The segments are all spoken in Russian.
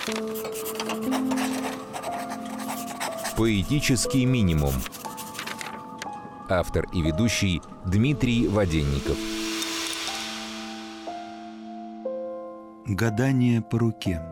Поэтический минимум. Автор и ведущий Дмитрий Воденников. Гадание по руке.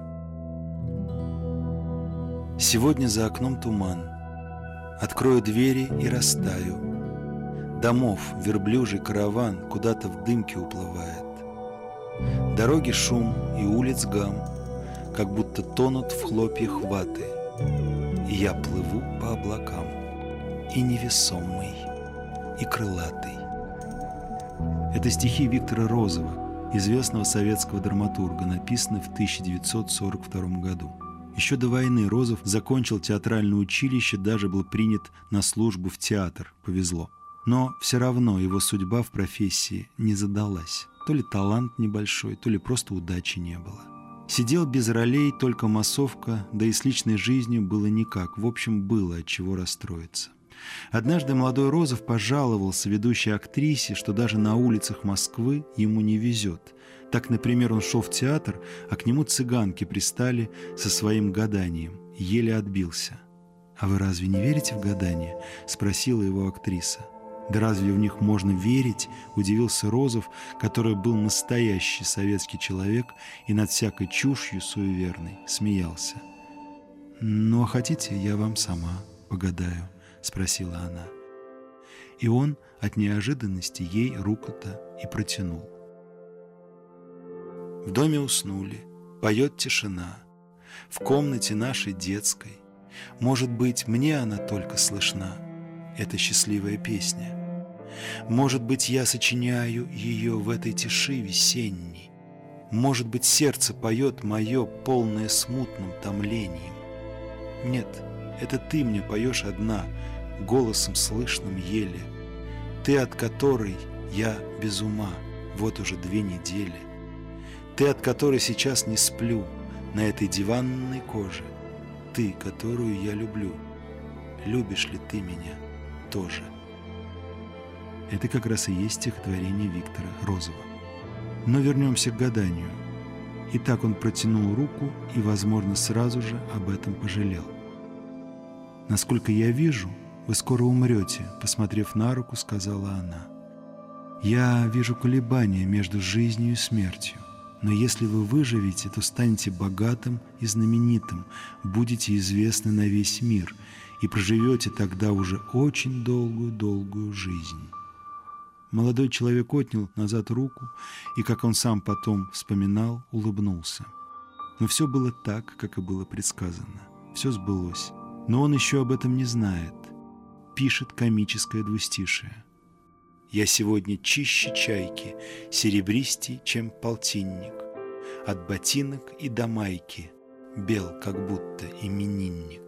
Сегодня за окном туман. Открою двери и растаю. Домов верблюжий караван куда-то в дымке уплывает. Дороги шум и улиц гам, как будто тонут в хлопьях ваты. И я плыву по облакам, и невесомый, и крылатый. Это стихи Виктора Розова, известного советского драматурга, написаны в 1942 году. Еще до войны Розов закончил театральное училище, даже был принят на службу в театр. Повезло. Но все равно его судьба в профессии не задалась. То ли талант небольшой, то ли просто удачи не было. Сидел без ролей, только массовка, да и с личной жизнью было никак. В общем, было от чего расстроиться. Однажды молодой Розов пожаловался ведущей актрисе, что даже на улицах Москвы ему не везет. Так, например, он шел в театр, а к нему цыганки пристали со своим гаданием. Еле отбился. «А вы разве не верите в гадания?» – спросила его актриса. «Да разве в них можно верить?» – удивился Розов, который был настоящий советский человек и над всякой чушью суеверный, смеялся. «Ну, а хотите, я вам сама погадаю?» – спросила она. И он от неожиданности ей руку-то и протянул. В доме уснули, поет тишина, в комнате нашей детской. Может быть, мне она только слышна, эта счастливая песня. Может быть, я сочиняю ее в этой тиши весенней. Может быть, сердце поет мое, полное смутным томлением. Нет, это ты мне поешь одна, голосом слышным еле. Ты, от которой я без ума вот уже 2 недели. Ты, от которой сейчас не сплю на этой диванной коже. Ты, которую я люблю. Любишь ли ты меня тоже? Это как раз и есть стихотворение Виктора Розова. Но вернемся к гаданию. Итак, он протянул руку и, возможно, сразу же об этом пожалел. «Насколько я вижу, вы скоро умрете», — посмотрев на руку, сказала она. «Я вижу колебания между жизнью и смертью. Но если вы выживете, то станете богатым и знаменитым, будете известны на весь мир и проживете тогда уже очень долгую-долгую жизнь». Молодой человек отнял назад руку и, как он сам потом вспоминал, улыбнулся. Но все было так, как и было предсказано. Все сбылось. Но он еще об этом не знает. Пишет комическое двустишие. «Я сегодня чище чайки, серебристей, чем полтинник. От ботинок и до майки бел, как будто именинник».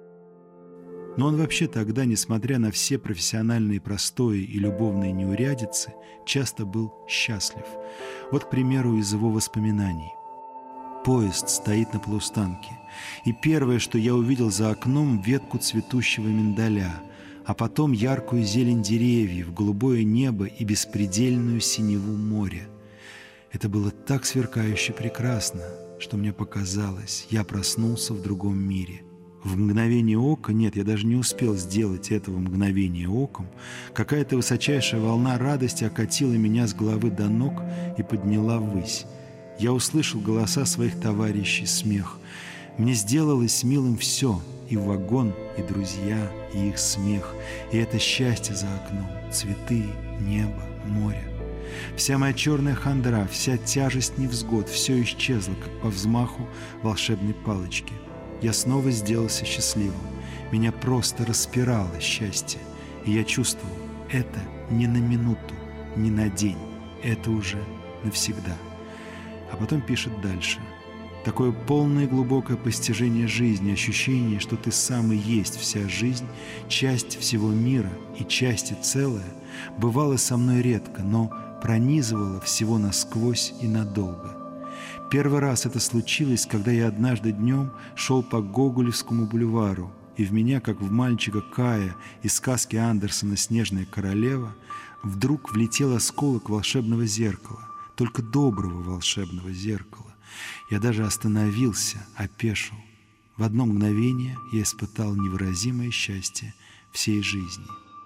Но он вообще тогда, несмотря на все профессиональные простои и любовные неурядицы, часто был счастлив. Вот, к примеру, из его воспоминаний. Поезд стоит на полустанке, и первое, что я увидел за окном, ветку цветущего миндаля, а потом яркую зелень деревьев, голубое небо и беспредельную синеву моря. Это было так сверкающе прекрасно, что мне показалось, я проснулся в другом мире. В мгновение ока, нет, я даже не успел сделать этого мгновения оком, какая-то высочайшая волна радости окатила меня с головы до ног и подняла ввысь. Я услышал голоса своих товарищей, смех. Мне сделалось милым все, и вагон, и друзья, и их смех, и это счастье за окном, цветы, небо, море. Вся моя черная хандра, вся тяжесть невзгод, все исчезло, как по взмаху волшебной палочки. Я снова сделался счастливым. Меня просто распирало счастье. И я чувствовал, это не на минуту, не на день. Это уже навсегда. А потом пишет дальше. Такое полное и глубокое постижение жизни, ощущение, что ты сам и есть вся жизнь, часть всего мира и части целая, бывало со мной редко, но пронизывало всего насквозь и надолго. Первый раз это случилось, когда я однажды днем шел по Гоголевскому бульвару, и в меня, как в мальчика Кая из сказки Андерсона «Снежная королева», вдруг влетел осколок волшебного зеркала, только доброго волшебного зеркала. Я даже остановился, опешил. В одно мгновение я испытал невыразимое счастье всей жизни.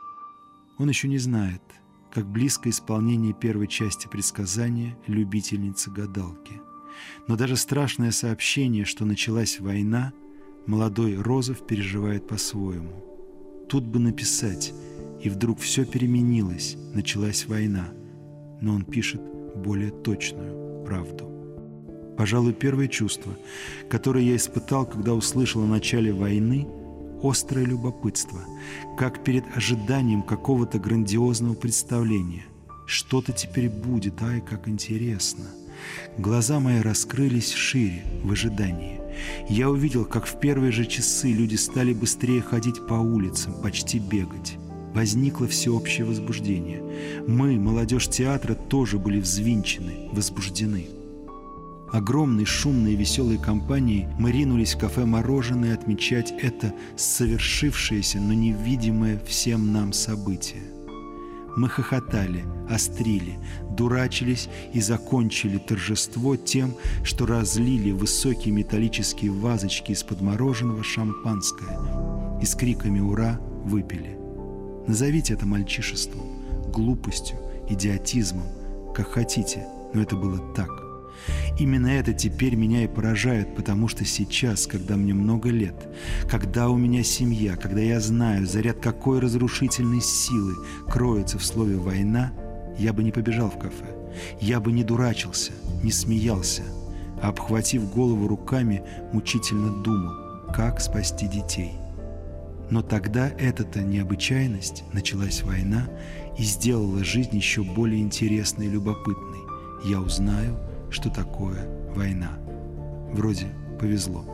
Он еще не знает, как близко исполнение первой части предсказания любительницы-гадалки. Но даже страшное сообщение, что началась война, молодой Розов переживает по-своему. Тут бы написать, и вдруг все переменилось, началась война. Но он пишет более точную правду. Пожалуй, первое чувство, которое я испытал, когда услышал о начале войны – острое любопытство, как перед ожиданием какого-то грандиозного представления. Что-то теперь будет, ай, как интересно. Глаза мои раскрылись шире в ожидании. Я увидел, как в первые же часы люди стали быстрее ходить по улицам, почти бегать. Возникло всеобщее возбуждение. Мы, молодежь театра, тоже были взвинчены, возбуждены. Огромной, шумной и веселой компанией мы ринулись в кафе «Мороженое» отмечать это совершившееся, но невидимое всем нам событие. Мы хохотали, острили, дурачились и закончили торжество тем, что разлили высокие металлические вазочки из-под мороженого шампанское и с криками «Ура!» выпили. Назовите это мальчишеством, глупостью, идиотизмом, как хотите, но это было так. Именно это теперь меня и поражает, потому что сейчас, когда мне много лет, когда у меня семья, когда я знаю, заряд какой разрушительной силы кроется в слове «война», я бы не побежал в кафе, я бы не дурачился, не смеялся, а, обхватив голову руками, мучительно думал, как спасти детей. Но тогда эта-то необычайность, началась война, и сделала жизнь еще более интересной и любопытной. Я узнаю, что такое война. Вроде повезло.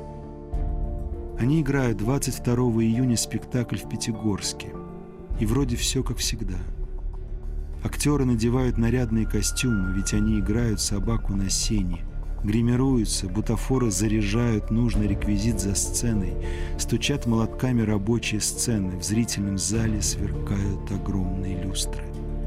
Они играют 22 июня спектакль в Пятигорске. И вроде все как всегда. Актеры надевают нарядные костюмы, ведь они играют собаку на сене. Гримируются, бутафоры заряжают нужный реквизит за сценой, стучат молотками рабочие сцены, в зрительном зале сверкают огромные люстры.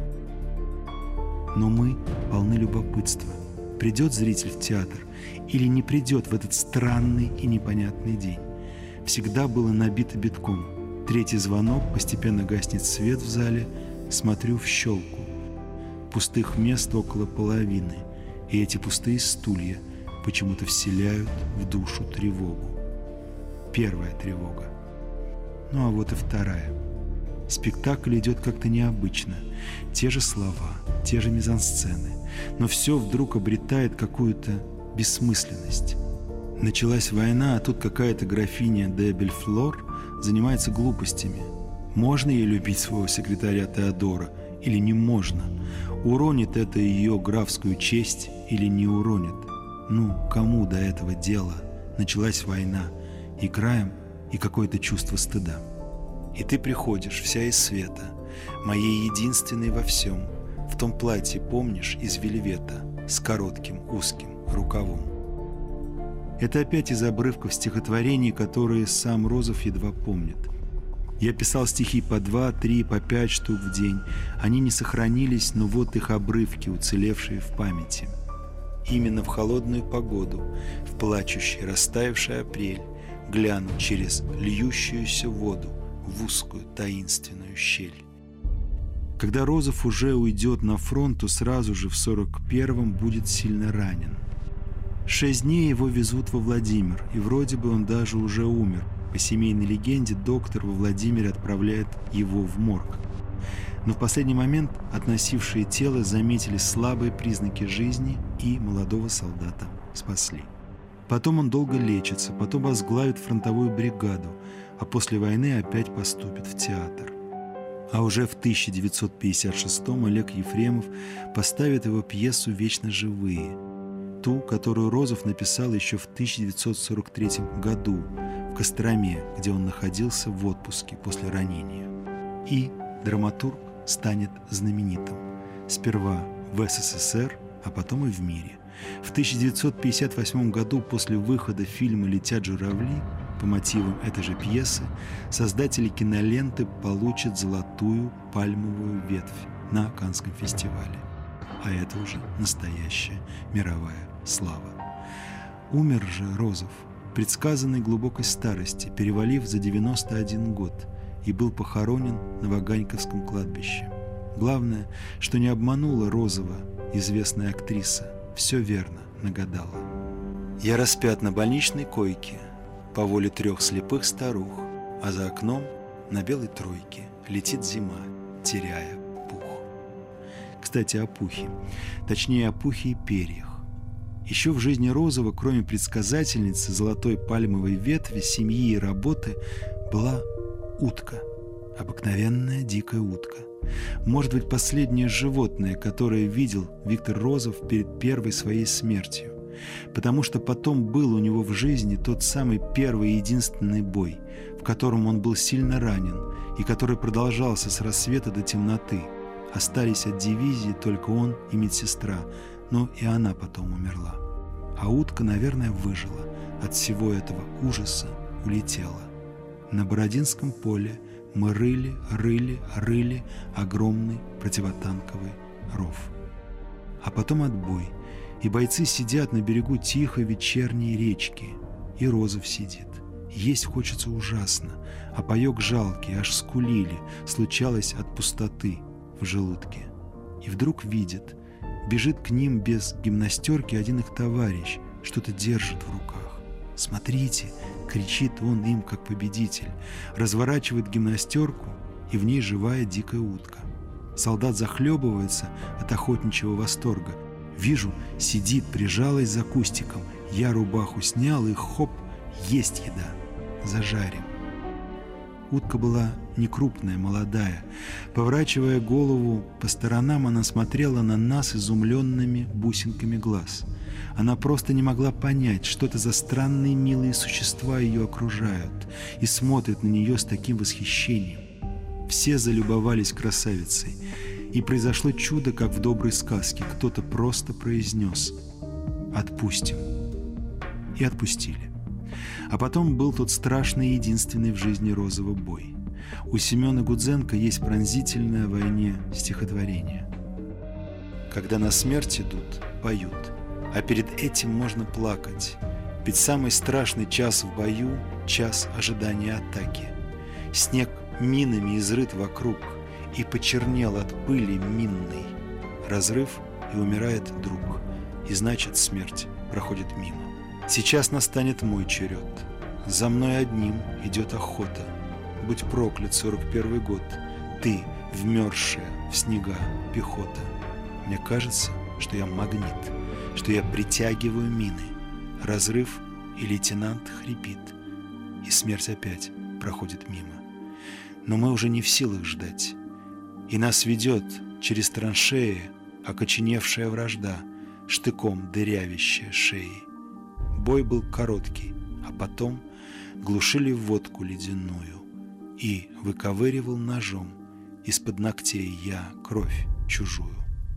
Но мы полны любопытства. Придет зритель в театр или не придет в этот странный и непонятный день? Всегда было набито битком. Третий звонок, постепенно гаснет свет в зале, смотрю в щелку. Пустых мест около половины. И эти пустые стулья почему-то вселяют в душу тревогу. Первая тревога. Ну а вот и вторая. Спектакль идет как-то необычно. Те же слова, те же мизансцены. Но все вдруг обретает какую-то бессмысленность. Началась война, а тут какая-то графиня де Бельфлор занимается глупостями. Можно ей любить своего секретаря Теодора или не можно? Уронит это ее графскую честь или не уронит? Ну, кому до этого дела? Началась война. Играем, и какое-то чувство стыда. И ты приходишь, вся из света, моей единственной во всем, в том платье, помнишь, из вельвета, с коротким узким рукавом. Это опять из обрывков стихотворений, которые сам Розов едва помнит. Я писал стихи по 2, 3, по 5 штук в день. Они не сохранились, но вот их обрывки, уцелевшие в памяти. Именно в холодную погоду, в плачущий, растаявший апрель, гляну через льющуюся воду в узкую таинственную щель. Когда Розов уже уйдет на фронт, то сразу же в 41-м будет сильно ранен. 6 дней его везут во Владимир, и вроде бы он даже уже умер. По семейной легенде, доктор во Владимире отправляет его в морг. Но в последний момент относившие тело заметили слабые признаки жизни и молодого солдата спасли. Потом он долго лечится, потом возглавит фронтовую бригаду, а после войны опять поступит в театр. А уже в 1956-м Олег Ефремов поставит его пьесу «Вечно живые», ту, которую Розов написал еще в 1943 году в Костроме, где он находился в отпуске после ранения. И драматург станет знаменитым. Сперва в СССР, а потом и в мире. В 1958 году после выхода фильма «Летят журавли» по мотивам этой же пьесы создатели киноленты получат золотую пальмовую ветвь на Каннском фестивале. А это уже настоящая мировая слава. Умер же Розов, предсказанной глубокой старости, перевалив за 91 год, и был похоронен на Ваганьковском кладбище. Главное, что не обманула Розова известная актриса, все верно нагадала. Я распят на больничной койке по воле 3 слепых старух, а за окном на белой тройке летит зима, теряя пух. Кстати, о пухе, точнее о пухе и перьях. Еще в жизни Розова, кроме предсказательницы золотой пальмовой ветви, семьи и работы, была утка. Обыкновенная дикая утка. Может быть, последнее животное, которое видел Виктор Розов перед первой своей смертью. Потому что потом был у него в жизни тот самый первый и единственный бой, в котором он был сильно ранен и который продолжался с рассвета до темноты. Остались от дивизии только он и медсестра, но и она потом умерла. А утка, наверное, выжила. От всего этого ужаса улетела. На Бородинском поле мы рыли огромный противотанковый ров. А потом отбой, и бойцы сидят на берегу тихой вечерней речки, и Розов сидит. Есть хочется ужасно, а паёк жалкий, аж скулили, случалось от пустоты в желудке. И вдруг видит, бежит к ним без гимнастерки один их товарищ, что-то держит в руках. «Смотрите!» — кричит он им, как победитель, разворачивает гимнастерку, и в ней живая дикая утка. Солдат захлебывается от охотничьего восторга. Вижу, сидит, прижалась за кустиком. Я рубаху снял, и хоп, есть еда. Зажарим. Утка была не крупная, молодая. Поворачивая голову по сторонам, она смотрела на нас изумленными бусинками глаз. Она просто не могла понять, что это за странные милые существа ее окружают и смотрят на нее с таким восхищением. Все залюбовались красавицей, и произошло чудо, как в доброй сказке. Кто-то просто произнес «Отпустим». И отпустили. А потом был тот страшный и единственный в жизни Розова бой. У Семена Гудзенко есть пронзительное о войне стихотворение. Когда на смерть идут, поют, а перед этим можно плакать. Ведь самый страшный час в бою — час ожидания атаки. Снег минами изрыт вокруг и почернел от пыли минной. Разрыв, и умирает друг, и значит смерть проходит мимо. Сейчас настанет мой черед. За мной одним идет охота. Будь проклят 41-й год, ты, вмерзшая в снега пехота. Мне кажется, что я магнит, что я притягиваю мины. Разрыв, и лейтенант хрипит, и смерть опять проходит мимо. Но мы уже не в силах ждать, и нас ведет через траншеи окоченевшая вражда, штыком дырявящая шеи. Бой был короткий, а потом глушили водку ледяную, и выковыривал ножом из-под ногтей я кровь чужую.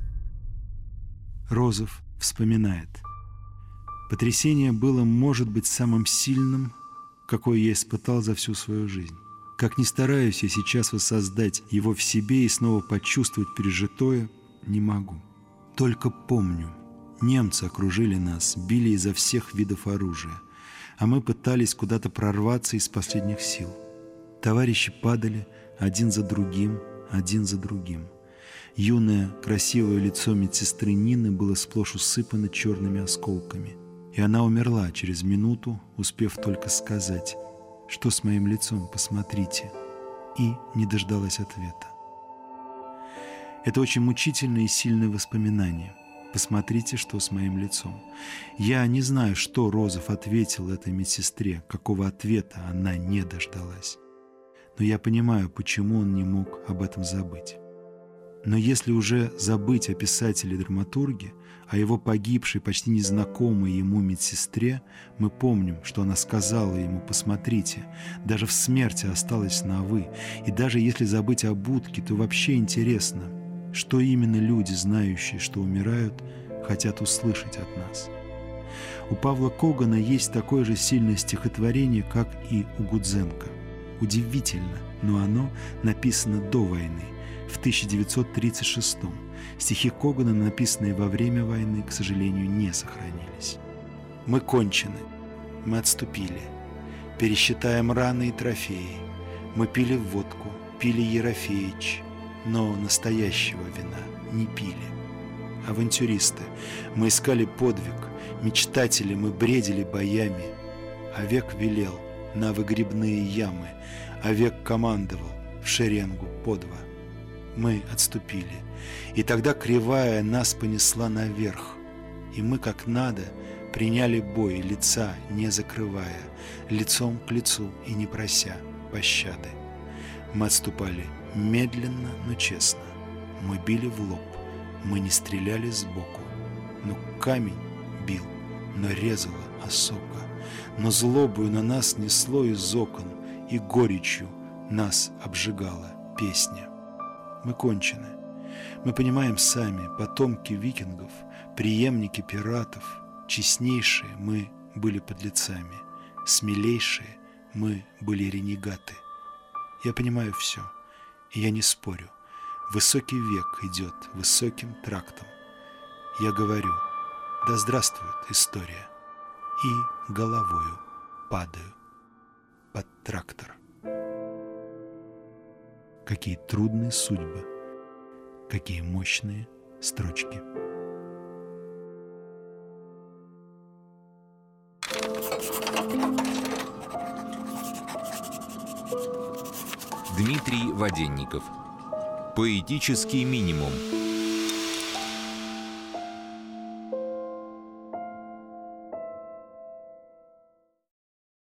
Розов вспоминает. Потрясение было, может быть, самым сильным, какое я испытал за всю свою жизнь. Как ни стараюсь я сейчас воссоздать его в себе и снова почувствовать пережитое, не могу. Только помню, немцы окружили нас, били изо всех видов оружия, а мы пытались куда-то прорваться из последних сил. Товарищи падали один за другим, один за другим. Юное, красивое лицо медсестры Нины было сплошь усыпано черными осколками, и она умерла через минуту, успев только сказать: «Что с моим лицом, посмотрите», и не дождалась ответа. Это очень мучительное и сильное воспоминание. Посмотрите, что с моим лицом. Я не знаю, что Розов ответил этой медсестре, какого ответа она не дождалась. Но я понимаю, почему он не мог об этом забыть. Но если уже забыть о писателе-драматурге, о его погибшей, почти незнакомой ему медсестре, мы помним, что она сказала ему: «Посмотрите, даже в смерти осталось на «вы». И даже если забыть об утке, то вообще интересно, что именно люди, знающие, что умирают, хотят услышать от нас. У Павла Когана есть такое же сильное стихотворение, как и у Гудзенко. Удивительно, но оно написано до войны, в 1936-м. Стихи Когана, написанные во время войны, к сожалению, не сохранились. Мы кончены, мы отступили. Пересчитаем раны и трофеи. Мы пили водку, пили Ерофеич, но настоящего вина не пили. Авантюристы, мы искали подвиг, мечтатели, мы бредили боями. А век велел на выгребные ямы, а век командовал в шеренгу по два. Мы отступили, и тогда кривая нас понесла наверх, и мы как надо приняли бой, лица не закрывая, лицом к лицу и не прося пощады. Мы отступали медленно, но честно. Мы били в лоб, мы не стреляли сбоку. Но камень бил, но резало осока. Но злобою на нас несло из окон, и горечью нас обжигала песня. Мы кончены. Мы понимаем сами, потомки викингов, преемники пиратов. Честнейшие мы были подлецами, смелейшие мы были ренегаты. Я понимаю все, и я не спорю. Высокий век идет высоким трактом. Я говорю: да здравствует история, и головою падаю под трактор. Какие трудные судьбы, какие мощные строчки. Дмитрий Воденников. Поэтический минимум.